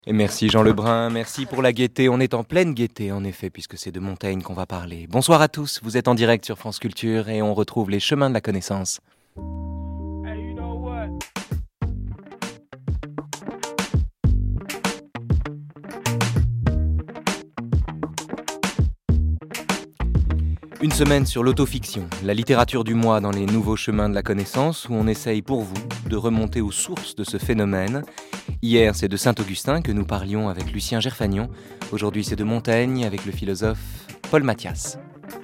Et merci Jean Lebrun, merci pour la gaieté. On est en pleine gaieté en effet, puisque c'est de Montaigne qu'on va parler. Bonsoir à tous, vous êtes en direct sur France Culture et on retrouve les chemins de la connaissance. Une semaine sur l'autofiction, la littérature du mois dans les nouveaux chemins de la connaissance, où on essaye pour vous de remonter aux sources de ce phénomène. Hier, c'est de Saint-Augustin que nous parlions avec Lucien Gerfagnon. Aujourd'hui, c'est de Montaigne avec le philosophe Paul Mathias.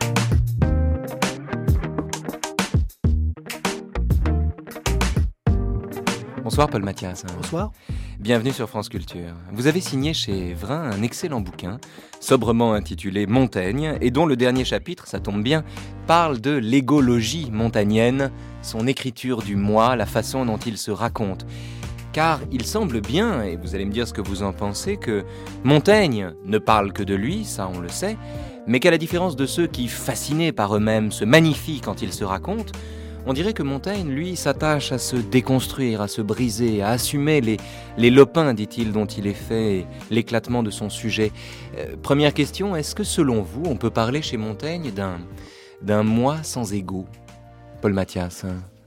Bonsoir Paul Mathias. Bonsoir. Bienvenue sur France Culture. Vous avez signé chez Vrin un excellent bouquin, sobrement intitulé Montaigne, et dont le dernier chapitre, ça tombe bien, parle de l'égologie montagnenne, son écriture du moi, la façon dont il se raconte. Car il semble bien, et vous allez me dire ce que vous en pensez, que Montaigne ne parle que de lui, ça on le sait, mais qu'à la différence de ceux qui, fascinés par eux-mêmes, se magnifient quand ils se racontent, on dirait que Montaigne, lui, s'attache à se déconstruire, à se briser, à assumer les lopins, dit-il, dont il est fait, et l'éclatement de son sujet. Première question, est-ce que selon vous, on peut parler chez Montaigne d'un moi sans ego, Paul Mathias?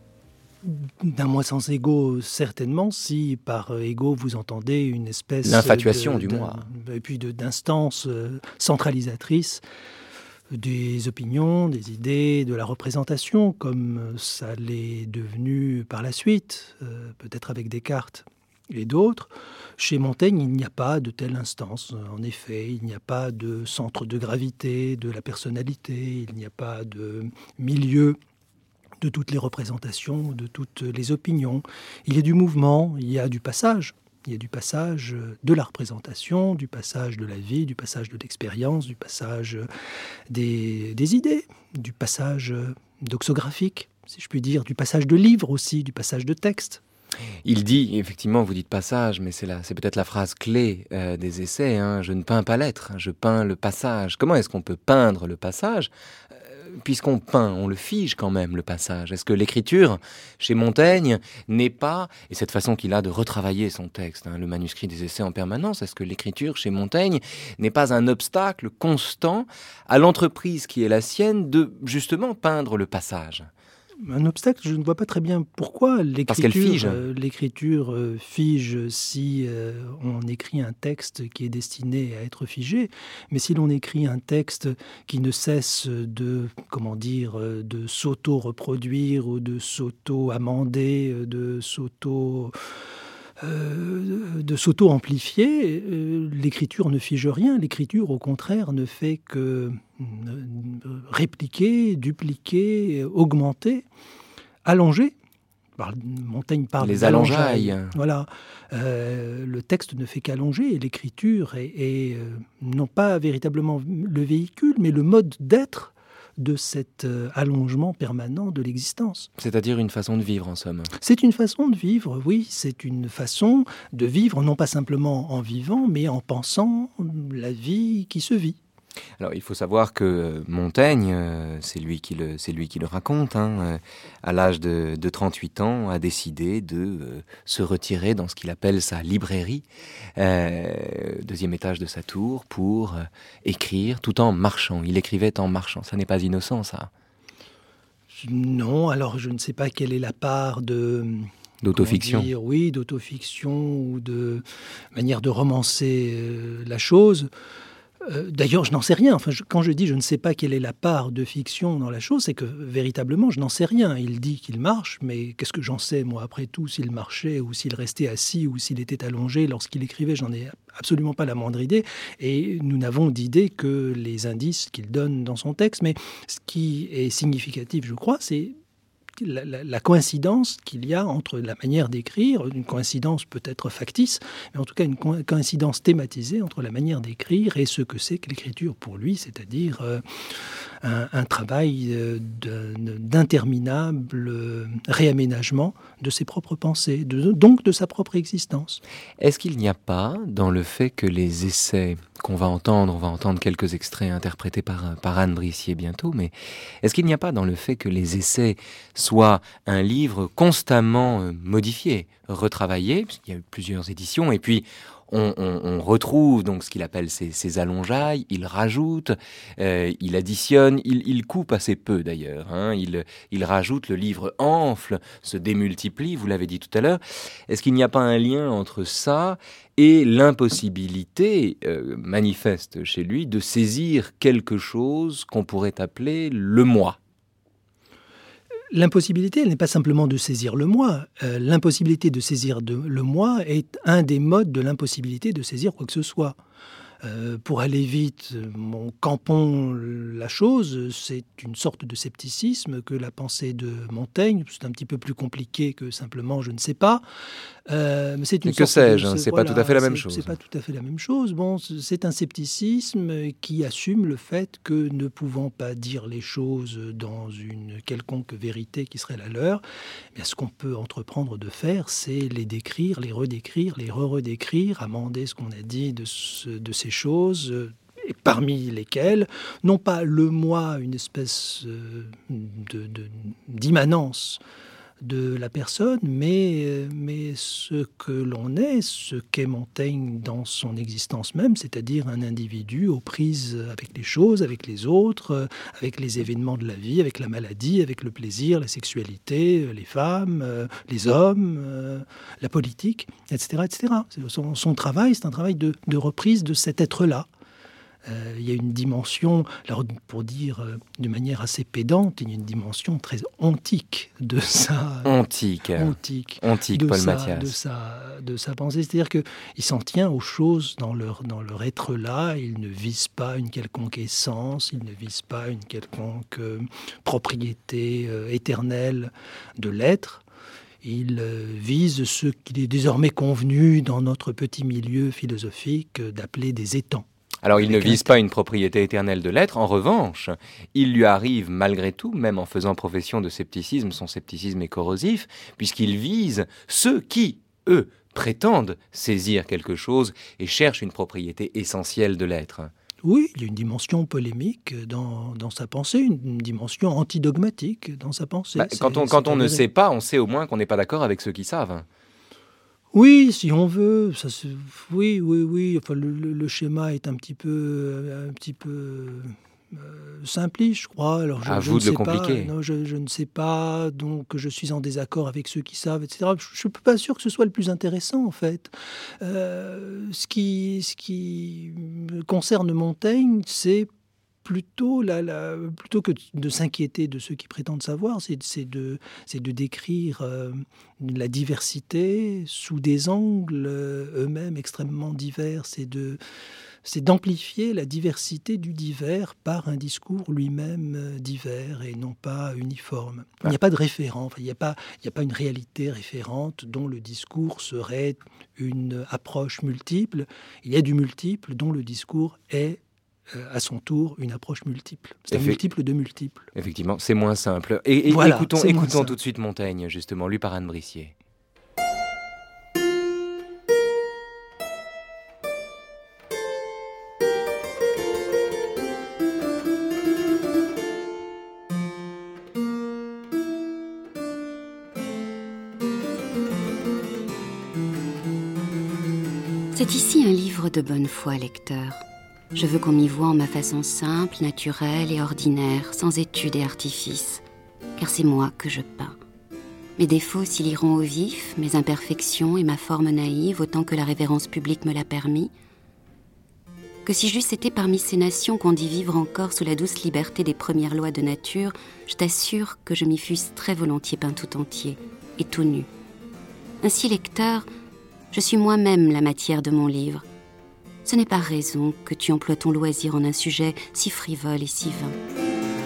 D'un moi sans ego, certainement, si par ego vous entendez une espèce l'infatuation du moi. Et puis d'instance centralisatrice des opinions, des idées, de la représentation, comme ça l'est devenu par la suite, peut-être avec Descartes et d'autres. Chez Montaigne, il n'y a pas de telle instance. En effet, il n'y a pas de centre de gravité de la personnalité, il n'y a pas de milieu de toutes les représentations, de toutes les opinions. Il y a du mouvement, il y a du passage. Il y a du passage de la représentation, du passage de la vie, du passage de l'expérience, du passage des idées, du passage doxographique, si je puis dire, du passage de livres aussi, du passage de textes. Il dit, effectivement, vous dites passage, mais c'est peut-être la phrase clé des essais, hein, je ne peins pas l'être, je peins le passage. Comment est-ce qu'on peut peindre le passage ? Puisqu'on peint, on le fige quand même, le passage. Est-ce que l'écriture, chez Montaigne, n'est pas, et cette façon qu'il a de retravailler son texte, hein, le manuscrit des essais en permanence, est-ce que l'écriture, chez Montaigne, n'est pas un obstacle constant à l'entreprise qui est la sienne de, justement, peindre le passage ? Un obstacle, je ne vois pas très bien pourquoi l'écriture fige si on écrit un texte qui est destiné à être figé. Mais si l'on écrit un texte qui ne cesse de s'auto-reproduire ou de s'auto-amender, de s'auto-amplifier, l'écriture ne fige rien. L'écriture, au contraire, ne fait que répliquer, dupliquer, augmenter, allonger. Montaigne parle les allongeailles. Voilà. Le texte ne fait qu'allonger et l'écriture est non pas véritablement le véhicule, mais le mode d'être de cet allongement permanent de l'existence. C'est-à-dire une façon de vivre, en somme. C'est une façon de vivre, oui. C'est une façon de vivre, non pas simplement en vivant, mais en pensant la vie qui se vit. Alors, il faut savoir que Montaigne, c'est lui qui le raconte, hein, à l'âge de 38 ans, a décidé de se retirer dans ce qu'il appelle sa librairie, deuxième étage de sa tour, pour écrire tout en marchant. Il écrivait en marchant. Ça n'est pas innocent, ça. Non, alors je ne sais pas quelle est la part d'autofiction. Oui, d'autofiction ou de manière de romancer la chose. D'ailleurs, je n'en sais rien. Quand je dis je ne sais pas quelle est la part de fiction dans la chose, c'est que véritablement, je n'en sais rien. Il dit qu'il marche, mais qu'est-ce que j'en sais, moi, après tout, s'il marchait ou s'il restait assis ou s'il était allongé lorsqu'il écrivait, j'en ai absolument pas la moindre idée. Et nous n'avons d'idée que les indices qu'il donne dans son texte. Mais ce qui est significatif, je crois, c'est la coïncidence qu'il y a entre la manière d'écrire, une coïncidence peut-être factice, mais en tout cas une coïncidence thématisée entre la manière d'écrire et ce que c'est que l'écriture pour lui, c'est-à-dire un travail d'interminable réaménagement de ses propres pensées, donc de sa propre existence. Est-ce qu'il n'y a pas, dans le fait que les essais qu'on va entendre, on va entendre quelques extraits interprétés par Anne Brissier bientôt, mais est-ce qu'il n'y a pas dans le fait que les essais soient un livre constamment modifié, retravaillé, puisqu'il y a eu plusieurs éditions, et puis on retrouve donc ce qu'il appelle ces allongeailles, il rajoute, il additionne, il coupe assez peu d'ailleurs, hein, il rajoute, le livre enfle, se démultiplie, vous l'avez dit tout à l'heure. Est-ce qu'il n'y a pas un lien entre ça et l'impossibilité manifeste chez lui de saisir quelque chose qu'on pourrait appeler le moi? L'impossibilité, elle n'est pas simplement de saisir le moi. L'impossibilité de saisir le moi est un des modes de l'impossibilité de saisir quoi que ce soit. Pour aller vite, campons la chose, c'est une sorte de scepticisme que la pensée de Montaigne, c'est un petit peu plus compliqué que simplement je ne sais pas. Mais c'est une que sorte sais-je, hein, c'est pas tout à fait la même chose. C'est pas tout à fait la même chose. Bon, c'est un scepticisme qui assume le fait que ne pouvant pas dire les choses dans une quelconque vérité qui serait la leur, bien, ce qu'on peut entreprendre de faire, c'est les décrire, les redécrire, les re-redécrire, amender ce qu'on a dit de ces choses, et parmi lesquelles, non pas le moi, une espèce d'immanence de la personne, mais ce que l'on est, ce qu'est Montaigne dans son existence même, c'est-à-dire un individu aux prises avec les choses, avec les autres, avec les événements de la vie, avec la maladie, avec le plaisir, la sexualité, les femmes, les hommes, la politique, etc. etc. Son travail, c'est un travail de reprise de cet être-là. Il y a une dimension, alors pour dire de manière assez pédante, il y a une dimension très ontique de sa... Ontique, Paul Mathias. De sa pensée. C'est-à-dire qu'il s'en tient aux choses dans leur être-là. Il ne vise pas une quelconque essence, il ne vise pas une quelconque propriété éternelle de l'être. Il vise ce qu'il est désormais convenu dans notre petit milieu philosophique d'appeler des étangs. Alors, il ne vise pas une propriété éternelle de l'être. En revanche, il lui arrive malgré tout, même en faisant profession de scepticisme, son scepticisme est corrosif, puisqu'il vise ceux qui, eux, prétendent saisir quelque chose et cherchent une propriété essentielle de l'être. Oui, il y a une dimension polémique dans sa pensée, une dimension antidogmatique dans sa pensée. Quand on ne sait pas, on sait au moins qu'on n'est pas d'accord avec ceux qui savent. Oui, si on veut, oui. Enfin, le schéma est un petit peu simpliste, je crois. Alors, à vous de le compliquer. Non, je ne sais pas, donc je suis en désaccord avec ceux qui savent, etc. Je ne suis pas sûr que ce soit le plus intéressant, en fait. Ce qui concerne Montaigne, c'est plutôt que de s'inquiéter de ceux qui prétendent savoir, c'est de décrire la diversité sous des angles eux-mêmes extrêmement divers. C'est d'amplifier la diversité du divers par un discours lui-même divers et non pas uniforme. Il n'y a pas de référent, il n'y a pas une réalité référente dont le discours serait une approche multiple. Il y a du multiple dont le discours est à son tour une approche multiple. C'est un multiple de multiples. Effectivement, c'est moins simple. Et voilà, écoutons tout de suite Montaigne, justement, lu par Anne Brissier. C'est ici un livre de bonne foi, lecteur. Je veux qu'on m'y voie en ma façon simple, naturelle et ordinaire, sans étude et artifice, car c'est moi que je peins. Mes défauts s'y liront au vif, mes imperfections et ma forme naïve, autant que la révérence publique me l'a permis. Que si j'eusse été parmi ces nations qu'on dit vivre encore sous la douce liberté des premières lois de nature, je t'assure que je m'y fusse très volontiers peint tout entier, et tout nu. Ainsi, lecteur, je suis moi-même la matière de mon livre. Ce n'est pas raison que tu emploies ton loisir en un sujet si frivole et si vain.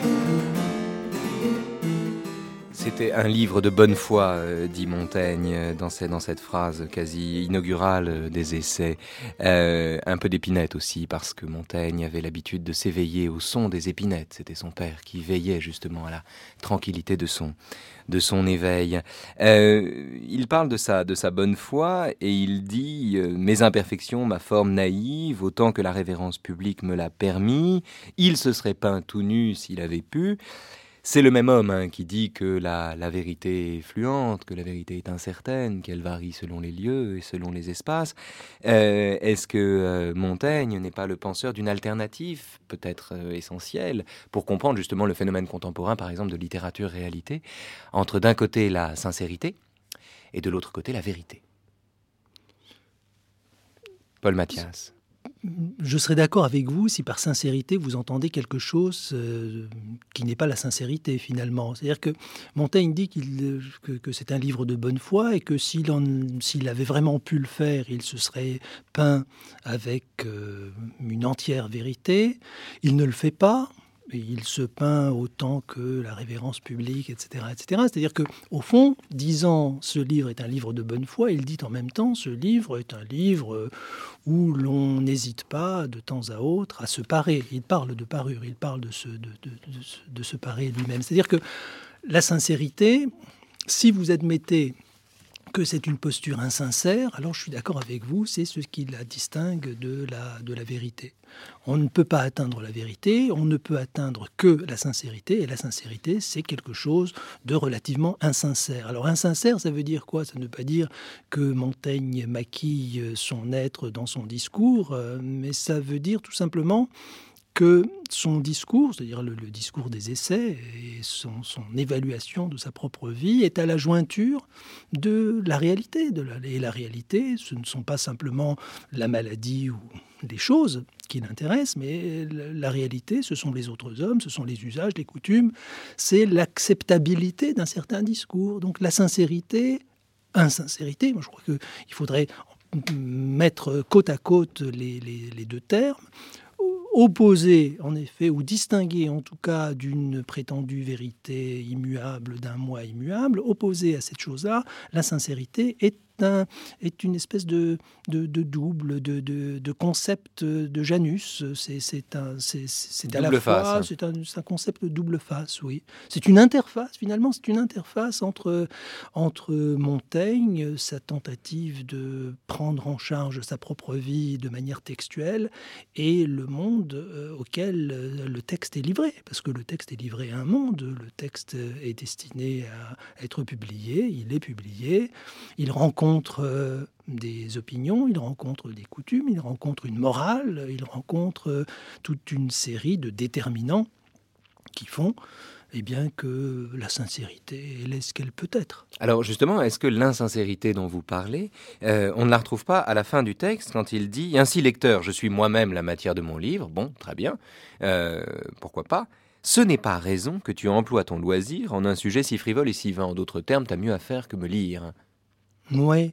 C'était un livre de bonne foi, dit Montaigne, dans cette phrase quasi inaugurale des essais. Un peu d'épinette aussi, parce que Montaigne avait l'habitude de s'éveiller au son des épinettes. C'était son père qui veillait justement à la tranquillité de son éveil. Il parle de sa bonne foi et il dit « Mes imperfections, ma forme naïve, autant que la révérence publique me l'a permis, il se serait peint tout nu s'il avait pu ». C'est le même homme qui dit que la vérité est fluente, que la vérité est incertaine, qu'elle varie selon les lieux et selon les espaces. Est-ce que Montaigne n'est pas le penseur d'une alternative, peut-être essentielle, pour comprendre justement le phénomène contemporain, par exemple, de littérature-réalité, entre d'un côté la sincérité et de l'autre côté la vérité? Paul Mathias. Je serais d'accord avec vous si par sincérité vous entendez quelque chose qui n'est pas la sincérité finalement. C'est-à-dire que Montaigne dit que c'est un livre de bonne foi et que s'il avait vraiment pu le faire, il se serait peint avec une entière vérité. Il ne le fait pas. Et il se peint autant que la révérence publique, etc., etc. C'est-à-dire qu'au fond, disant ce livre est un livre de bonne foi, il dit en même temps ce livre est un livre où l'on n'hésite pas de temps à autre à se parer. Il parle de parure, il parle de se parer lui-même. C'est-à-dire que la sincérité, si vous admettez que c'est une posture insincère, alors je suis d'accord avec vous, c'est ce qui la distingue de la vérité. On ne peut pas atteindre la vérité, on ne peut atteindre que la sincérité, et la sincérité, c'est quelque chose de relativement insincère. Alors insincère, ça veut dire quoi? Ça ne veut pas dire que Montaigne maquille son être dans son discours, mais ça veut dire tout simplement que son discours, c'est-à-dire le discours des essais et son évaluation de sa propre vie est à la jointure de la réalité. Et la réalité, ce ne sont pas simplement la maladie ou les choses qui l'intéressent, mais la réalité, ce sont les autres hommes, ce sont les usages, les coutumes, c'est l'acceptabilité d'un certain discours. Donc la sincérité, insincérité, moi je crois qu'il faudrait mettre côte à côte les deux termes, opposé, en effet, ou distingué, en tout cas, d'une prétendue vérité immuable, d'un moi immuable, opposé à cette chose-là, la sincérité est une espèce de double, de concept de Janus. C'est à la fois, c'est un concept de double face, oui. C'est une interface, finalement, c'est une interface entre Montaigne, sa tentative de prendre en charge sa propre vie de manière textuelle, et le monde auquel le texte est livré. Parce que le texte est livré à un monde, le texte est destiné à être publié, il est publié, il rencontre des opinions, il rencontre des coutumes, il rencontre une morale, il rencontre toute une série de déterminants qui font bien que la sincérité est ce qu'elle peut être. Alors justement, est-ce que l'insincérité dont vous parlez, on ne la retrouve pas à la fin du texte quand il dit « Ainsi, lecteur, je suis moi-même la matière de mon livre ». Bon, très bien, pourquoi pas. Ce n'est pas raison que tu emploies ton loisir en un sujet si frivole et si vain. En d'autres termes, tu as mieux à faire que me lire. Ouais.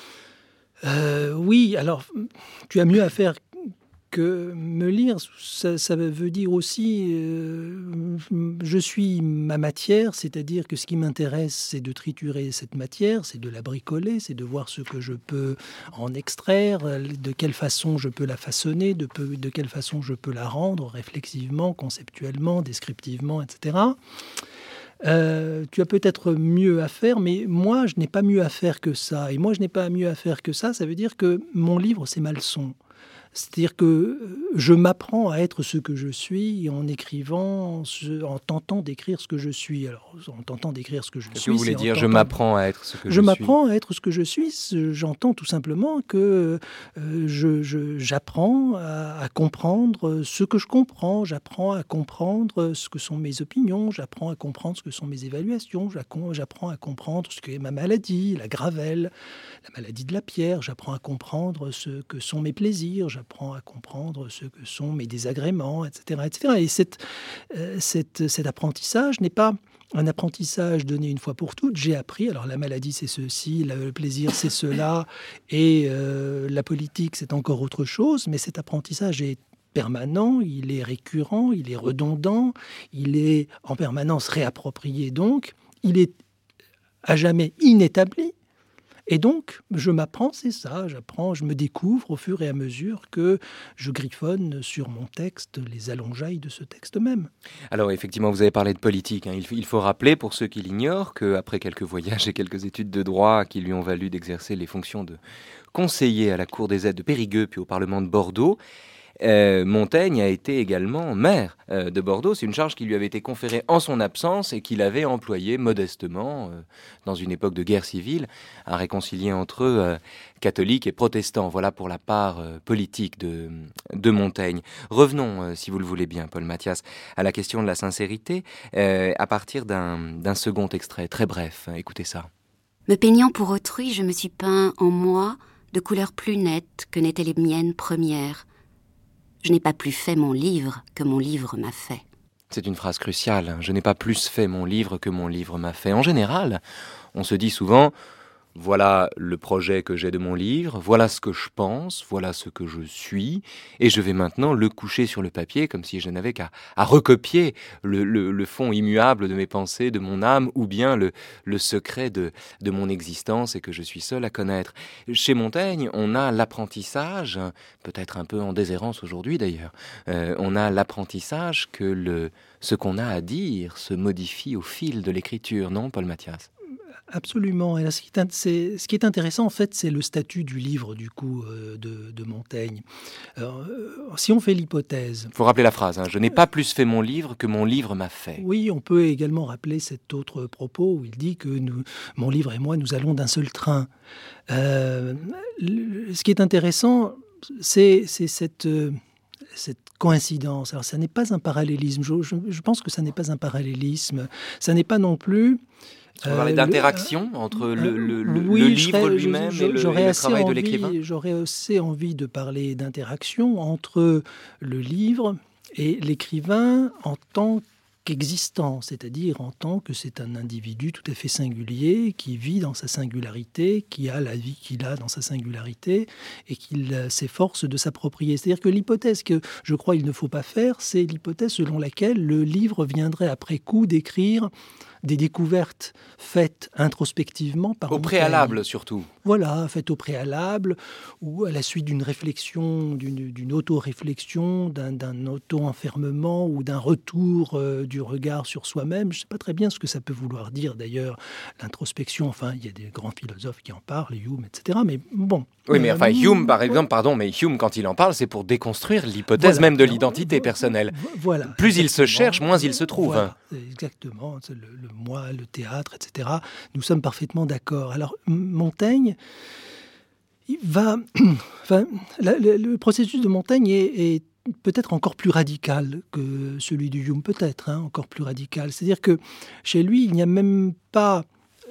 Oui, alors, tu as mieux à faire que me lire. Ça veut dire aussi, je suis ma matière, c'est-à-dire que ce qui m'intéresse, c'est de triturer cette matière, c'est de la bricoler, c'est de voir ce que je peux en extraire, de quelle façon je peux la façonner, de quelle façon je peux la rendre réflexivement, conceptuellement, descriptivement, etc. Tu as peut-être mieux à faire, mais moi, je n'ai pas mieux à faire que ça. Et moi, je n'ai pas mieux à faire que ça veut dire que mon livre, c'est ma leçon. C'est-à-dire que je m'apprends à être ce que je suis en écrivant, en tentant d'écrire ce que je suis. Alors, en tentant d'écrire ce que je suis... Qu'est-ce que vous voulez dire, je m'apprends à être ce que je suis? Je m'apprends à être ce que je suis. J'entends tout simplement que j'apprends à comprendre ce que je comprends. J'apprends à comprendre ce que sont mes opinions. J'apprends à comprendre ce que sont mes évaluations. J'apprends à comprendre ce qu'est ma maladie, la gravelle, la maladie de la pierre. J'apprends à comprendre ce que sont mes plaisirs. J'apprends à comprendre ce que sont mes désagréments, etc. etc. Et cet apprentissage n'est pas un apprentissage donné une fois pour toutes. J'ai appris, alors la maladie c'est ceci, le plaisir c'est cela, et la politique c'est encore autre chose, mais cet apprentissage est permanent, il est récurrent, il est redondant, il est en permanence réapproprié donc, il est à jamais inétabli. Et donc, je m'apprends, c'est ça, je me découvre au fur et à mesure que je griffonne sur mon texte les allongeailles de ce texte même. Alors effectivement, vous avez parlé de politique. Il faut rappeler, pour ceux qui l'ignorent, qu'après quelques voyages et quelques études de droit qui lui ont valu d'exercer les fonctions de conseiller à la Cour des aides de Périgueux puis au Parlement de Bordeaux, Montaigne a été également maire de Bordeaux. C'est une charge qui lui avait été conférée en son absence et qu'il avait employée modestement, dans une époque de guerre civile, à réconcilier entre eux catholiques et protestants. Voilà pour la part politique de Montaigne. Revenons, si vous le voulez bien, Paul Mathias, à la question de la sincérité, à partir d'un second extrait, très bref. Écoutez ça. Me peignant pour autrui, je me suis peint en moi de couleurs plus nettes que n'étaient les miennes premières. Je n'ai pas plus fait mon livre que mon livre m'a fait. C'est une phrase cruciale. Je n'ai pas plus fait mon livre que mon livre m'a fait. En général, on se dit souvent... Voilà le projet que j'ai de mon livre, voilà ce que je pense, voilà ce que je suis, et je vais maintenant le coucher sur le papier comme si je n'avais qu'à recopier le fond immuable de mes pensées, de mon âme, ou bien le secret de mon existence et que je suis seul à connaître. Chez Montaigne, on a l'apprentissage, peut-être un peu en déshérence aujourd'hui d'ailleurs, on a l'apprentissage que ce qu'on a à dire se modifie au fil de l'écriture, non, Paul Mathias ? Absolument. Et là, ce qui est intéressant, en fait, c'est le statut du livre, du coup, de Montaigne. Alors, si on fait l'hypothèse... Il faut rappeler la phrase, hein, je n'ai pas plus fait mon livre que mon livre m'a fait. Oui, on peut également rappeler cet autre propos où il dit que mon livre et moi, nous allons d'un seul train. Ce qui est intéressant, c'est cette coïncidence. Alors, ça n'est pas un parallélisme. Je pense que ça n'est pas un parallélisme. Ça n'est pas non plus... On parlait d'interaction entre le livre lui-même et le travail de l'écrivain. J'aurais assez envie de parler d'interaction entre le livre et l'écrivain en tant qu'existant, c'est-à-dire en tant que c'est un individu tout à fait singulier, qui vit dans sa singularité, qui a la vie qu'il a dans sa singularité, et qu'il s'efforce de s'approprier. C'est-à-dire que l'hypothèse que je crois il ne faut pas faire, c'est l'hypothèse selon laquelle le livre viendrait après coup décrire des découvertes faites introspectivement par Montaigne. Au préalable, surtout. Voilà, faites au préalable, ou à la suite d'une réflexion, d'une auto-réflexion, d'un auto-enfermement ou d'un retour du regard sur soi-même. Je ne sais pas très bien ce que ça peut vouloir dire, d'ailleurs, l'introspection. Enfin, il y a des grands philosophes qui en parlent, Hume, etc. Mais bon... Oui, mais enfin, Hume, par exemple, mais Hume, quand il en parle, c'est pour déconstruire l'hypothèse même de l'identité personnelle. Voilà. Plus il se cherche, moins il se trouve. Voilà, exactement. Le moi, le théâtre, etc. Nous sommes parfaitement d'accord. Alors, Montaigne, il va... Enfin, le processus de Montaigne est peut-être encore plus radical que celui du Hume, peut-être, encore plus radical. C'est-à-dire que chez lui, il n'y a même pas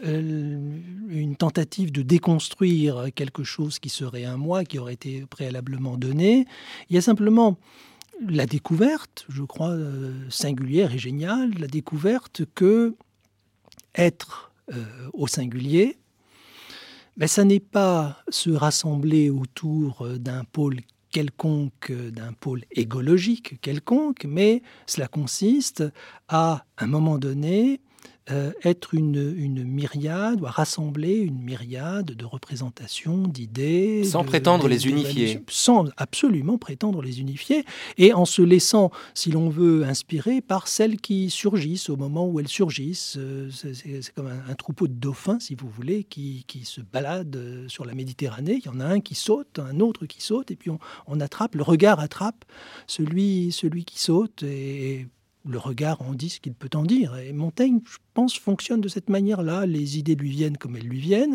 une tentative de déconstruire quelque chose qui serait un moi, qui aurait été préalablement donné. Il y a simplement la découverte, je crois, singulière et géniale, la découverte que être au singulier, mais ça n'est pas se rassembler autour d'un pôle quelconque, d'un pôle égologique quelconque, mais cela consiste à un moment donné, être une myriade, ou à rassembler une myriade de représentations, d'idées... Sans prétendre les unifier. Sans absolument prétendre les unifier, et en se laissant, si l'on veut, inspirer par celles qui surgissent au moment où elles surgissent. C'est comme un troupeau de dauphins, si vous voulez, qui se balade sur la Méditerranée. Il y en a un qui saute, un autre qui saute, et puis on attrape, le regard attrape celui qui saute, et... Le regard en dit ce qu'il peut en dire. Et Montaigne, je pense, fonctionne de cette manière-là. Les idées lui viennent comme elles lui viennent.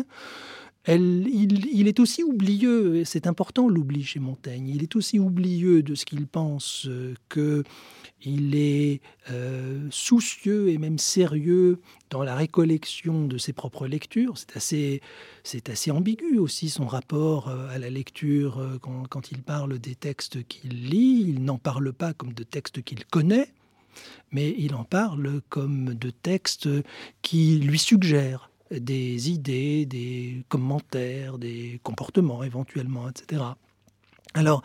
Il est aussi oublieux, et c'est important l'oubli chez Montaigne, il est aussi oublieux de ce qu'il pense qu'il est soucieux et même sérieux dans la récollection de ses propres lectures. C'est assez ambigu aussi son rapport à la lecture quand il parle des textes qu'il lit. Il n'en parle pas comme de textes qu'il connaît, mais il en parle comme de textes qui lui suggèrent des idées, des commentaires, des comportements éventuellement, etc. Alors,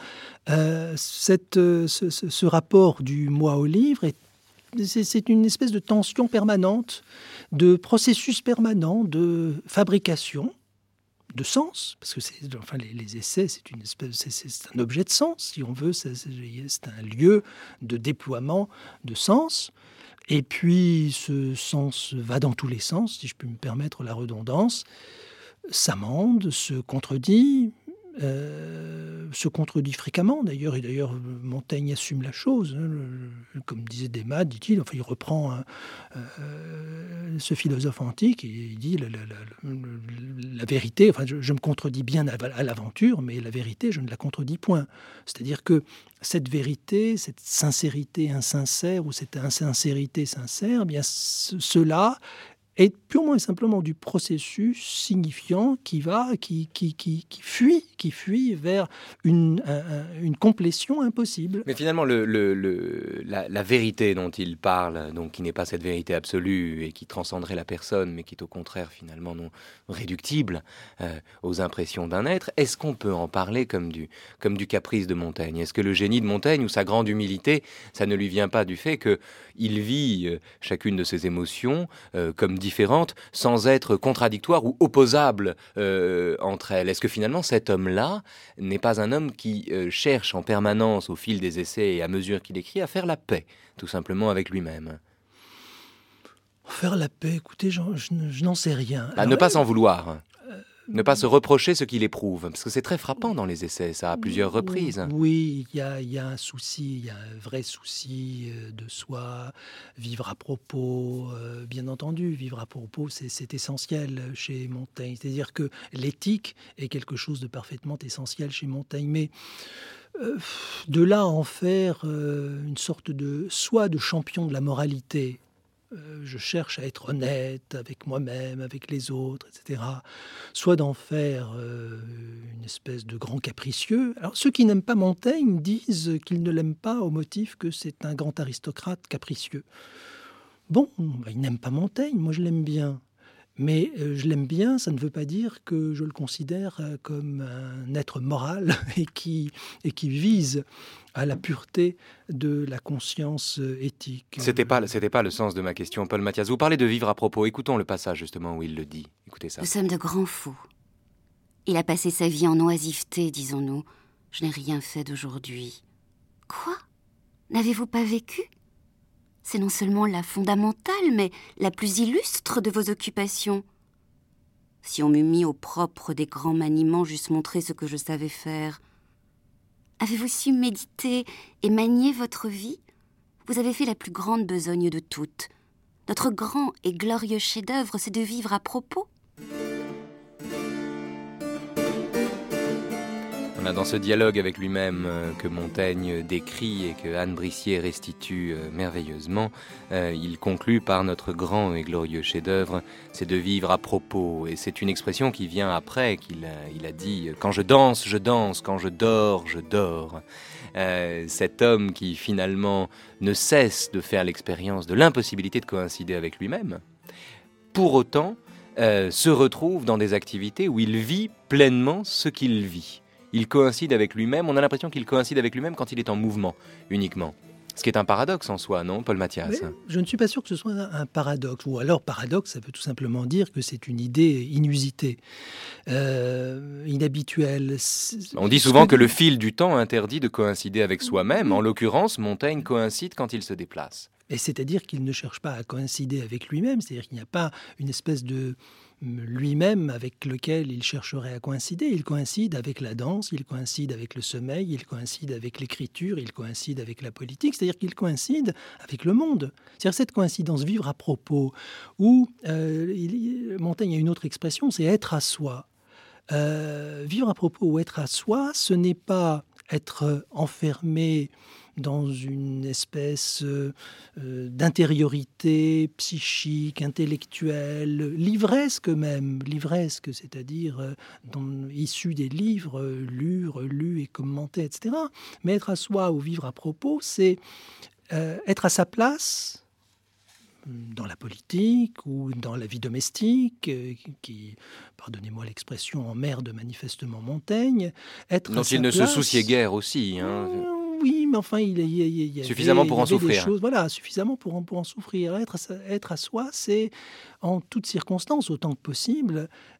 ce rapport du moi au livre, c'est une espèce de tension permanente, de processus permanent de fabrication, de sens, parce que les essais, c'est un objet de sens, si on veut, c'est un lieu de déploiement de sens. Et puis, ce sens va dans tous les sens, si je peux me permettre la redondance, s'amende, se contredit, se contredit fréquemment d'ailleurs, et d'ailleurs Montaigne assume la chose, comme disait Desmas, dit-il, enfin il reprend ce philosophe antique et il dit la vérité, enfin je me contredis bien à l'aventure, mais la vérité je ne la contredis point. C'est-à-dire que cette vérité, cette sincérité insincère ou cette insincérité sincère, eh bien cela est purement et simplement du processus signifiant qui fuit vers une complétion impossible. Mais finalement, la vérité dont il parle, donc qui n'est pas cette vérité absolue et qui transcenderait la personne, mais qui est au contraire finalement non réductible aux impressions d'un être, est-ce qu'on peut en parler comme du caprice de Montaigne ? Est-ce que le génie de Montaigne ou sa grande humilité, ça ne lui vient pas du fait qu'il vit chacune de ses émotions comme différentes, sans être contradictoires ou opposables entre elles? Est-ce que finalement cet homme-là n'est pas un homme qui cherche en permanence au fil des essais et à mesure qu'il écrit à faire la paix, tout simplement avec lui-même? Faire la paix, écoutez, je n'en sais rien. Alors, ne pas s'en vouloir. Ne pas se reprocher ce qu'il éprouve, parce que c'est très frappant dans les essais, ça, à plusieurs reprises. Oui, il y a un souci, il y a un vrai souci de soi, vivre à propos, bien entendu, vivre à propos, c'est essentiel chez Montaigne. C'est-à-dire que l'éthique est quelque chose de parfaitement essentiel chez Montaigne, mais de là à en faire une sorte de champion de la moralité. Je cherche à être honnête avec moi-même, avec les autres, etc. Soit d'en faire une espèce de grand capricieux. Alors, ceux qui n'aiment pas Montaigne disent qu'ils ne l'aiment pas au motif que c'est un grand aristocrate capricieux. Bon, ils n'aiment pas Montaigne, moi je l'aime bien. Mais je l'aime bien, ça ne veut pas dire que je le considère comme un être moral et qui vise à la pureté de la conscience éthique. C'était pas le sens de ma question, Paul Mathias. Vous parlez de vivre à propos. Écoutons le passage justement où il le dit. Écoutez ça. Nous sommes de grands fous. Il a passé sa vie en oisiveté, disons-nous. Je n'ai rien fait d'aujourd'hui. Quoi ? N'avez-vous pas vécu ? C'est non seulement la fondamentale, mais la plus illustre de vos occupations. Si on m'eût mis au propre des grands maniements, j'eusse montré ce que je savais faire. Avez-vous su méditer et manier votre vie ? Vous avez fait la plus grande besogne de toutes. Notre grand et glorieux chef-d'œuvre, c'est de vivre à propos. On a dans ce dialogue avec lui-même que Montaigne décrit et que Anne Brissier restitue merveilleusement, il conclut par notre grand et glorieux chef-d'œuvre, c'est de vivre à propos. Et c'est une expression qui vient après, il a dit « Quand je danse, quand je dors, je dors ». Cet homme qui finalement ne cesse de faire l'expérience de l'impossibilité de coïncider avec lui-même, pour autant se retrouve dans des activités où il vit pleinement ce qu'il vit. Il coïncide avec lui-même, on a l'impression qu'il coïncide avec lui-même quand il est en mouvement, uniquement. Ce qui est un paradoxe en soi, non, Paul Mathias ? Mais je ne suis pas sûr que ce soit un paradoxe. Ou alors, paradoxe, ça veut tout simplement dire que c'est une idée inusitée, inhabituelle. On dit souvent que le fil du temps interdit de coïncider avec soi-même. En l'occurrence, Montaigne coïncide quand il se déplace. Et c'est-à-dire qu'il ne cherche pas à coïncider avec lui-même, c'est-à-dire qu'il n'y a pas une espèce de lui-même avec lequel il chercherait à coïncider. Il coïncide avec la danse, il coïncide avec le sommeil, il coïncide avec l'écriture, il coïncide avec la politique, c'est-à-dire qu'il coïncide avec le monde. C'est-à-dire cette coïncidence, vivre à propos, où Montaigne a une autre expression, c'est être à soi. Vivre à propos ou être à soi, ce n'est pas être enfermé dans une espèce d'intériorité psychique, intellectuelle, livresque même, livresque, c'est-à-dire issue des livres lus, relus et commentés, etc. Mais être à soi ou vivre à propos, c'est être à sa place dans la politique ou dans la vie domestique, qui, pardonnez-moi l'expression, emmerde manifestement Montaigne. Être dont il ne se souciait guère aussi, hein. Oui, mais enfin, il y avait suffisamment pour en souffrir. Voilà, suffisamment pour en souffrir. Être à soi, c'est en toutes circonstances, autant que possible,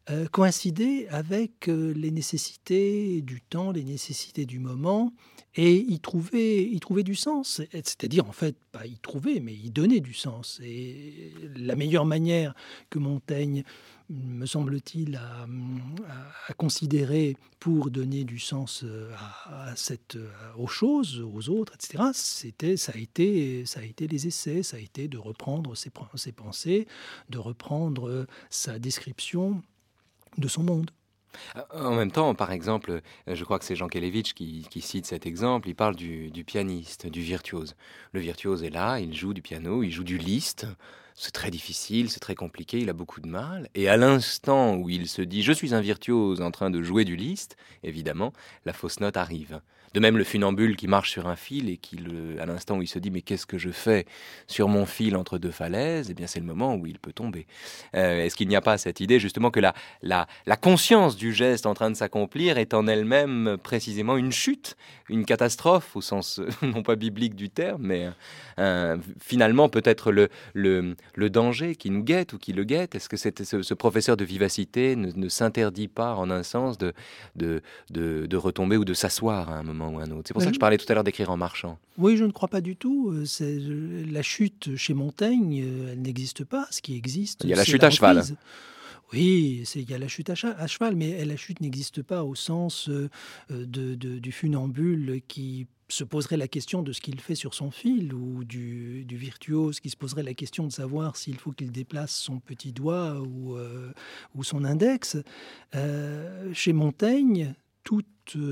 coïncidaient avec les nécessités du temps, les nécessités du moment, et y trouvait du sens. C'est-à-dire, en fait, pas y trouver, mais y donner du sens. Et la meilleure manière que Montaigne, me semble-t-il, a considéré pour donner du sens aux choses, aux autres, etc., ça a été les essais, ça a été de reprendre ses pensées, de reprendre sa description de son monde. En même temps, par exemple, je crois que c'est Jean Kelevitch qui cite cet exemple, il parle du pianiste, du virtuose. Le virtuose est là, il joue du piano, il joue du Liszt, c'est très difficile, c'est très compliqué, il a beaucoup de mal. Et à l'instant où il se dit « je suis un virtuose en train de jouer du Liszt », évidemment, la fausse note arrive. De même, le funambule qui marche sur un fil et qui, à l'instant où il se dit « mais qu'est-ce que je fais sur mon fil entre deux falaises ?» Eh bien, c'est le moment où il peut tomber. Est-ce qu'il n'y a pas cette idée justement que la conscience du geste en train de s'accomplir est en elle-même précisément une chute, une catastrophe, au sens non pas biblique du terme, mais finalement peut-être le danger qui nous guette ou qui le guette? Est-ce que ce professeur de vivacité ne s'interdit pas en un sens de retomber ou de s'asseoir à un moment ou à un autre? C'est pour ça que je parlais tout à l'heure d'écrire en marchant. Oui, je ne crois pas du tout. La chute chez Montaigne, elle n'existe pas. Ce qui existe, il y a la chute à cheval. Oui, il y a la chute à cheval, mais la chute n'existe pas au sens du funambule qui se poserait la question de ce qu'il fait sur son fil, ou du virtuose qui se poserait la question de savoir s'il faut qu'il déplace son petit doigt ou son index. Chez Montaigne, toute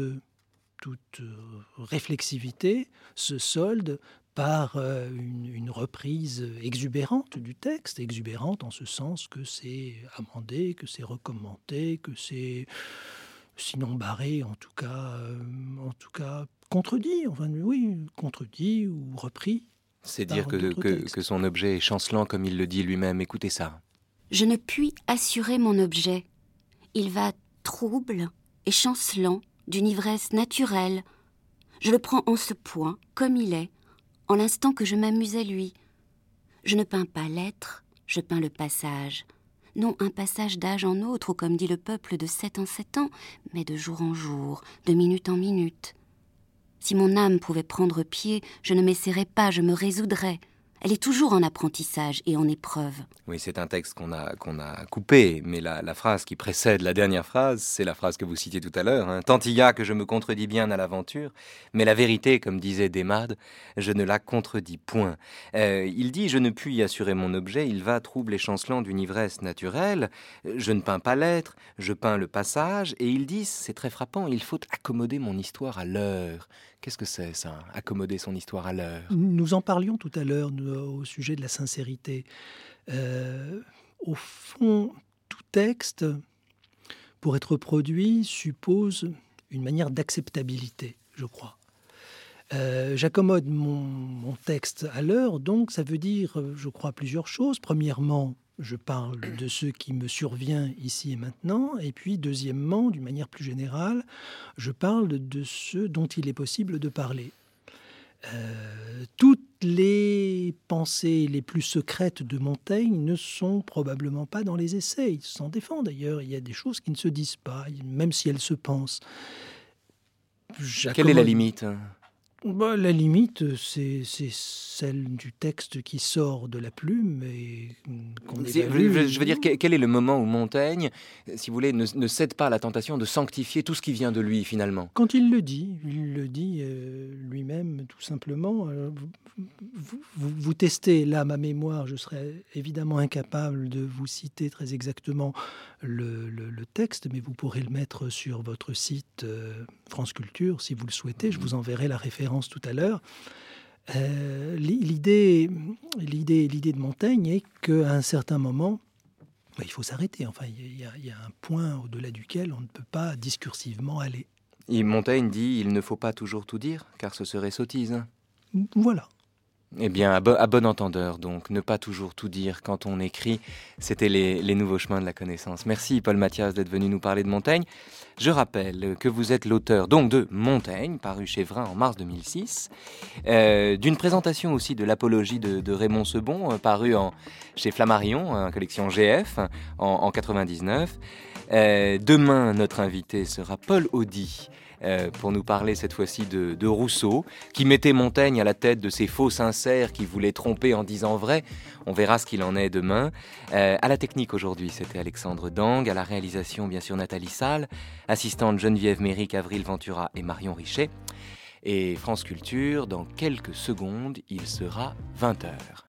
réflexivité se solde par une reprise exubérante du texte, exubérante en ce sens que c'est amendé, que c'est recommenté, que c'est, sinon barré, en tout cas contredit, contredit ou repris. C'est dire que son objet est chancelant comme il le dit lui-même. Écoutez ça. Je ne puis assurer mon objet. Il va trouble et chancelant d'une ivresse naturelle. Je le prends en ce point, comme il est, en l'instant que je m'amuse à lui. Je ne peins pas l'être, je peins le passage. Non un passage d'âge en autre, ou comme dit le peuple, de 7 en 7 ans, mais de jour en jour, de minute en minute. Si mon âme pouvait prendre pied, je ne m'essaierais pas, je me résoudrais. Elle est toujours en apprentissage et en épreuve. Oui, c'est un texte qu'on a coupé, mais la phrase qui précède la dernière phrase, c'est la phrase que vous citiez tout à l'heure. Hein. Tant il y a que je me contredis bien à l'aventure, mais la vérité, comme disait Desmades, je ne la contredis point. Il dit « Je ne puis y assurer mon objet, il va trouble et chancelant d'une ivresse naturelle. Je ne peins pas l'être, je peins le passage. » Et il dit, c'est très frappant, il faut accommoder mon histoire à l'heure. Qu'est-ce que c'est, ça, accommoder son histoire à l'heure? Nous en parlions tout à l'heure au sujet de la sincérité. Au fond, tout texte, pour être produit, suppose une manière d'acceptabilité, je crois. J'accommode mon texte à l'heure, donc ça veut dire, je crois, plusieurs choses. Premièrement, je parle de ce qui me survient ici et maintenant. Et puis, deuxièmement, d'une manière plus générale, je parle de ce dont il est possible de parler. Toutes les pensées les plus secrètes de Montaigne ne sont probablement pas dans les essais. Il s'en défend d'ailleurs. Il y a des choses qui ne se disent pas, même si elles se pensent. Quelle est la limite ? La limite, c'est celle du texte qui sort de la plume et qu'on évalue. Je veux dire, quel est le moment où Montaigne, si vous voulez, ne cède pas à la tentation de sanctifier tout ce qui vient de lui, finalement? Quand il le dit lui-même, tout simplement. Vous testez là ma mémoire, je serais évidemment incapable de vous citer très exactement le texte, mais vous pourrez le mettre sur votre site France Culture, si vous le souhaitez. Je vous enverrai la référence tout à l'heure. L'idée de Montaigne est qu'à un certain moment, il faut s'arrêter. Enfin, il y a un point au-delà duquel on ne peut pas discursivement aller. Et Montaigne dit « Il ne faut pas toujours tout dire, car ce serait sottise ». Voilà. Eh bien, à bon entendeur, donc, ne pas toujours tout dire quand on écrit, c'était les nouveaux chemins de la connaissance. Merci Paul Mathias d'être venu nous parler de Montaigne. Je rappelle que vous êtes l'auteur donc de Montaigne, paru chez Vrin en mars 2006, d'une présentation aussi de l'apologie de Raymond Sebon, paru chez Flammarion, collection GF, en 99. Demain, notre invité sera Paul Audy, pour nous parler cette fois-ci de Rousseau, qui mettait Montaigne à la tête de ces faux sincères qui voulaient tromper en disant vrai. On verra ce qu'il en est demain. À la technique aujourd'hui, c'était Alexandre Dang. À la réalisation, bien sûr, Nathalie Salle. Assistante Geneviève Méric, Avril Ventura et Marion Richet. Et France Culture, dans quelques secondes, il sera 20h.